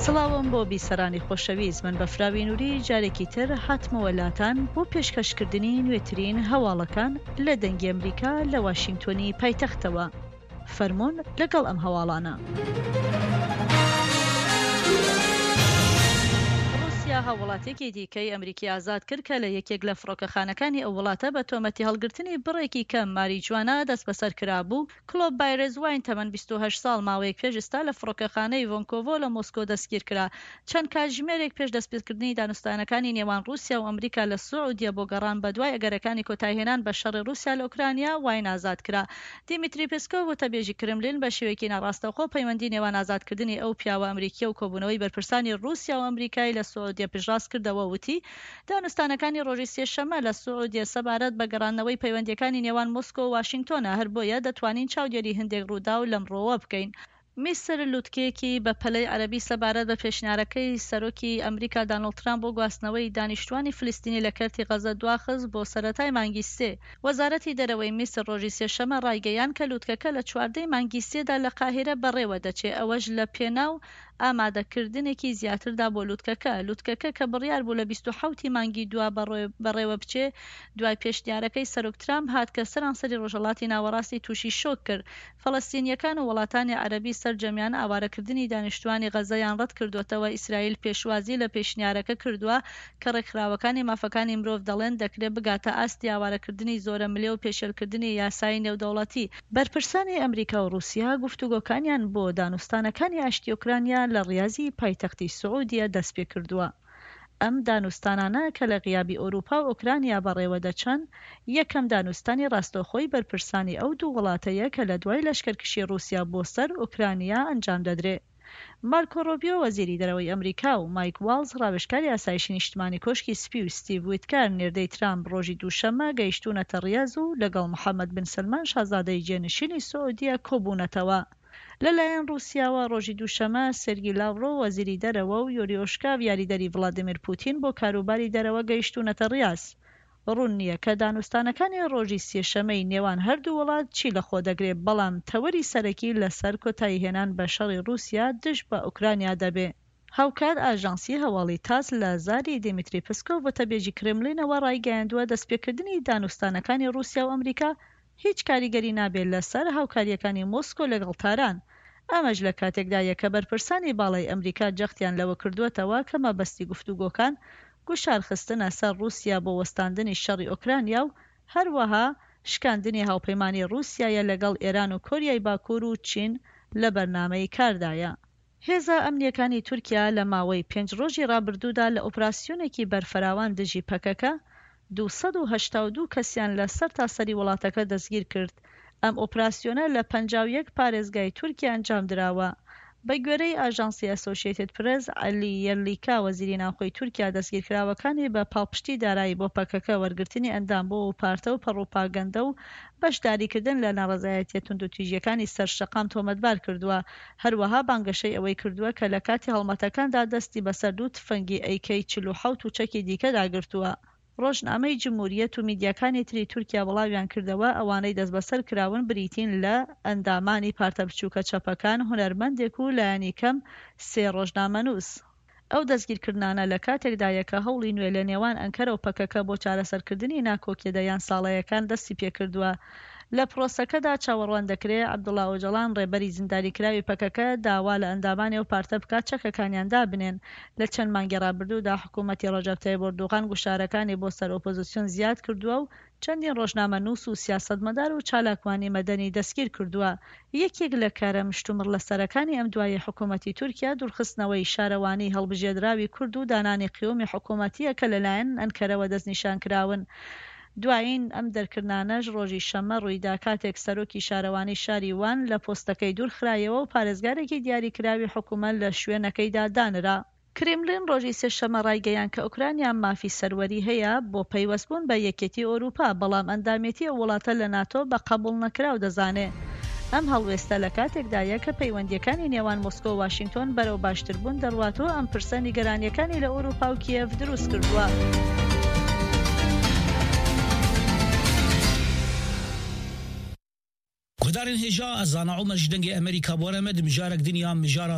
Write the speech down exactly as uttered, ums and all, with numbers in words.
سڵاوم بۆ بیسەرانی خۆشەویست، من بەفراوی نووری جارێکی تر هاتمەوە لاتان بۆ پێشکەشکردنی نوێترین هەواڵەکان لە دەنگی ئەمریکا لە واشنگتۆنی پایتەختەوە. فەرموون لەگەڵ ئەم هەواڵانە. هاوڵاتێکی دیکەی ئەمریکی ئازاد کرد کە لە یەکێک لە فڕۆکەخانەکانی ئەو وڵاتە بە تۆمەتی هەڵگرتنی بڕێکی کەم ماریجوانە دەست بەسەر کرابوو. کلۆب بایرز واین تەمەن بیست و هەشت ساڵ ماوەیەک پێش ئێستا لە فڕۆکەخانەی ڤۆنکۆڤۆ لە مۆسکۆ دەستگیر کرا. چەند کاتژمێرێک پێش دەستپێکردنی دانوستانەکانی نێوان رووسیا و ئەمریکا لە سوعودیە بۆ گەڕان بە دوای ئەگەرەکانی کۆتایهێنان بە شەڕی رووسیا لە ئوکرانیا واین ئازاد کرا. دیمیتری پێسکۆڤ وتەبێژی کرملین بە شێوەیەکی ناڕاستەوخۆ پەیوەندی نێوان ئازادکردنی ئەو پیاوە ئەمریکیە و کۆبوونەوەی بەرپرسانی رووسیا و ئەمریکای لە سوعودیە پێشڕاست کردەوە. وتی دانوستانەکانی ڕۆژی سێشەمە لە سوعودیە سەبارەت بە گەڕانەوەی پەیوەندیەکانی نێوان مۆسکۆ و واشنگتۆنە، هەر بۆیە دەتوانین چاودێری هەندێک ڕوودا و لەمڕۆوە بکەین. میستر لوتکێکی بە پەلەی عەرەبی سەبارەت بە پێشنیارەکەی سەرۆکی ئەمریکا دانەڵد ترامپ بۆ گواستنەوەی دانیشتوانی فلیستینی لە کەرتی غەزە دواخست بۆ سەرەتای مانگی سێ. وەزارەتی دەرەوەی میستر ڕۆژی سێشەمە ڕایگەیان کە لوتکەکە لە چواردەی مانگی سێدا لە قاهیرە بەڕێوە دەچێت، ئەوەش لە پێناو ئامادەکردنێکی زیاتردا بۆ لوتکەکە. لوتکەکە کە بڕیار بوو لە بیست و حەوتی مانگی دوا بەڕێوە بچێ دوای پێشنیارەکەی سەرۆک ترامپ هات کە سەرانسەری ڕۆژهەڵاتی ناوەڕاستی تووشی شۆک کرد. فەڵەستینیەکان و وڵاتانی عەرەبی سەرجەمیان ئاوارەکردنی دانیشتوانی غەزەیان ڕەت کردوێتەوە. ئیسرائیل پێشوازی لە پێشنیارەکە کردووە کە ڕێکخراوەکانی مافەکانی مرۆڤ دەڵێن دەکرێت بگاتە ئاستی ئاوارەکردنی زۆرە ملێ و پێشێلکردنی یاسای نێودەوڵەتی. بەرپرسانی ئەمریکا و رووسیا گفتوگۆکانیان بۆ دانوستانەکانی ئاشتی ئوکرانیا لە ڕیازی پایتەختی سوعودیە دەست پێ کردووە. ئەم دانوستانانە کە لە غیابی ئەوروپا و ئوکرانیا بەڕێوە دەچەن، یەکەم دانوستانی ڕاستەوخۆی بەرپرسانی ئەو دوو وڵاتەیە کە لە دوای لەشکرکشی رووسیا بۆ سەر ئوکرانیا ئەنجام دەدرێت. مارکۆ ڕۆبیۆ وەزیری دەرەوەی ئەمریکا و مایک واڵز ڕاوێژکاری ئاسایشی نیشتمانی کۆشکی سپی و ستیڤ ویتکار نێردەی ترامپ ڕۆژی دووشەمە گەیشتوونەتە ڕیاض و لەگەڵ محەممەد بن سلمان شازادەی جێنشینی سوعودیە کۆبوونەتەوە. لەلایەن رووسیاوە ڕۆژی دووشەمە سێرگی لاڤڕۆ وەزیری دەرەوە و یۆریۆشکاڤ یاریدەری ڤڵادیمیر پوتین بۆ کاروباری دەرەوە گەیشتوونەتە ڕیاض. ڕوون نییە کە دانوستانەکانی ڕۆژی سێشەمەی نێوان هەردوو وڵات چی لەخۆ دەگرێت، بەڵام تەوەری سەرەکی لەسەر کۆتاییهێنان بە شەڕی رووسیا دژ بە ئوکرانیا دەبێ. هاوکات ئاژانسی هەواڵی تاس لە زاری دیمیتری پسکۆڤ وتەبێژی کرملینەوە ڕایگەیاندووە دەستپێکردنی دانوستانەکانی رووسیا و ئەمریکا هیچ کاریگەری نابێت لەسەر هاوکاریەکانی مۆسکۆ لەگەڵ تاران. ئەمەش لە کاتێکدایە کە بەرپرسانی باڵای ئەمریکا جەختیان لەوە کردووەتەوە کە مەبەستی گفتوگۆکان گوشارخستنە سەر رووسیا بۆ وەستاندنی شەڕی ئۆکرانیا و هەروەها شکاندنی هاوپەیمانی رووسیایە لەگەڵ ئێران و کۆریای باکوور و چین لە بەرنامەی کاردایە. هێزە ئەمنیەکانی تورکیا لە ماوەی پێنج ڕۆژی ڕابردوودا لە ئۆپراسیۆنێکی بەرفەراوان دژی پەکەکە دووسەد و هەشتا و دوو کەسیان لە سەر تاسەری وڵاتەکە دەستگیر کرد. ئەم ئۆپراسیۆنە لە پەنجاو یەک پارێزگای تورکیا ئەنجام دراوە. بە گوێرەی ئاژانسی ئەسۆشیێتد پرێس، عەلی یەرلیکا وەزیری ناوخۆی تورکیا دەستگیرکراوەکانی بە پاڵپشتی دارایی بۆ پەکەکە وەرگرتنی ئەندام بۆ و پارتە و پەڕۆپاگەندە و بەشداریکردن لە ناڕەزایەتیە توندوتیژیەکانی سەرشەقام تۆمەتبار کردووە. هەروەها بانگەشەی ئەوەی کردووە کە لە کاتی هەڵمەتەکاندا دەستی بەسەر دوو تفەنگی ئەی کەی چل و حەوت و چەکی دیکە داگرتووە. ڕۆژنامەی جمهوریەت و میدیاکانی تری تورکیا وڵاویان کردەوە ئەوانەی دەست بەسەر کراون بریتین لە ئەندامانی پارتە بچووکە چەپەکان، هونەرمەندێک و لایەنی کەم سێ ڕۆژنامەنووس. ئەو دەستگیرکردانە لە کاتێکدایە کە هەوڵی نوێ لە نێوان ئەنکەرە و پەکەکە بۆ چارەسەرکردنی ناکۆکیەدەیان ساڵەیەکان دەستی پێکردووە. لە پرۆسەکەدا چاوەڕوان دەکرێت عەبدوڵڵا ئۆجەڵان ڕێبەری زیندانیکراوی پەکەکە داوا لە ئەندامانی و پارتە بکات چەکەکانیان دابنێن. لە چەند مانگی ڕابردوودا حکوومەتی ڕەجەب تاییب ئەردوغان گوشارەکانی بۆ سەر ئۆپۆزیسیۆن زیاد کردووە و چەندین ڕۆژنامەنووس و سیاسەتمەدار و چالاکوانی مەدەنی دەستگیر کردووە. یەکێک لە کارە مشتومڕ لەسەرەکانی ئەم دوایە حکوومەتی تورکیا دوورخستنەوەی شارەوانی هەڵبژێردراوی کورد و دانانی قیومی حکوومەتیە کە لەلایەن ئەنکەرەوە دەستنیشان کراون. دوایین ئەم دەرکردانەش ڕۆژی شەمە ڕوویدا کاتێک سەرۆکی شارەوانی شاری وان لە پۆستەکەی دوورخرایەوە و پارێزگارێکی دیاریکراوی حکوومەت لە شوێنەکەیدا دانرا. کرێملین ڕۆژی سێشەمە ڕایگەیان کە ئوکرانیا مافی سەروەری هەیە بۆ پەیوەستبوون بە یەکێتی ئەوروپا، بەڵام ئەندامێتی ئەو وڵاتە لە ناتۆ بە قبوڵ نەکراو دەزانێت. ئەم هەڵوێستە لە کاتێکدایە کە پەیوەندیەکانی نێوان مۆسکۆ و واشنگتۆن بەرەو باشتربوون دەڕواتەوە ئەم پرسە نیگەرانیەکانی لە ئەوروپا و کیێڤ دروست کردووە. گودارن هجا از آن عمر جدنگ امریکا بورمد مجارک دنیا مجارا